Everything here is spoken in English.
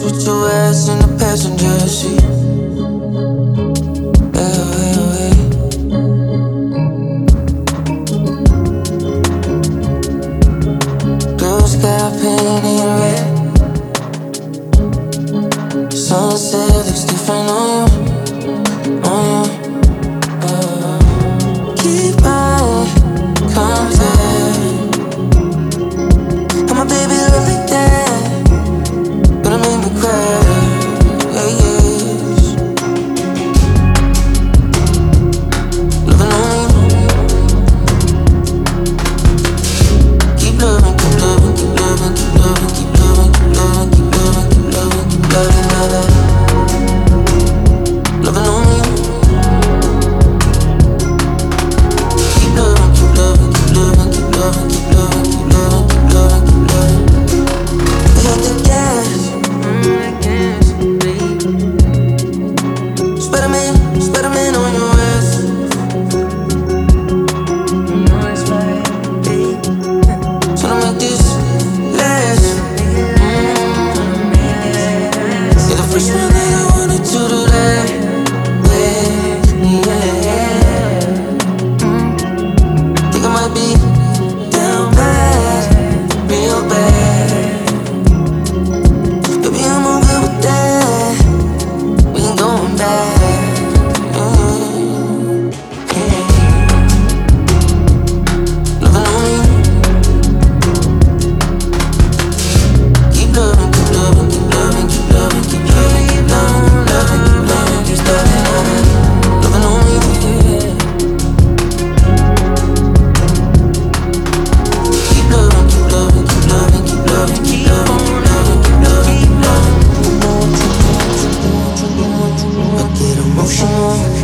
with your ass in the passenger seat. Blue sky painted red. Sunset looks different on you, on you. Keep my contact. And my baby look like that, gonna make me cry. Yeah, yes. Loving on you. Keep loving, keep loving, keep loving, keep loving, keep loving, keep loving, keep loving, keep loving, keep loving, loving. Loving on you. Keep loving, keep loving, keep loving, keep loving, keep loving, keep loving, keep loving, keep loving. Hit the gas, babe. Spider-Man on your ass. You know it's right, babe. Tryna make this last. You're the first one that I wanted to do that. Think I might be down bad, real bad. Baby, I'm all good with that. We ain't going back. Loving on you. Keep loving, keep loving, keep loving, keep loving, keep loving, keep loving, loving, keep loving, keep loving, loving. Loving on you. Keep loving, keep loving, keep loving, keep loving, keep loving, keep loving, keep loving, keep loving. I get emotional.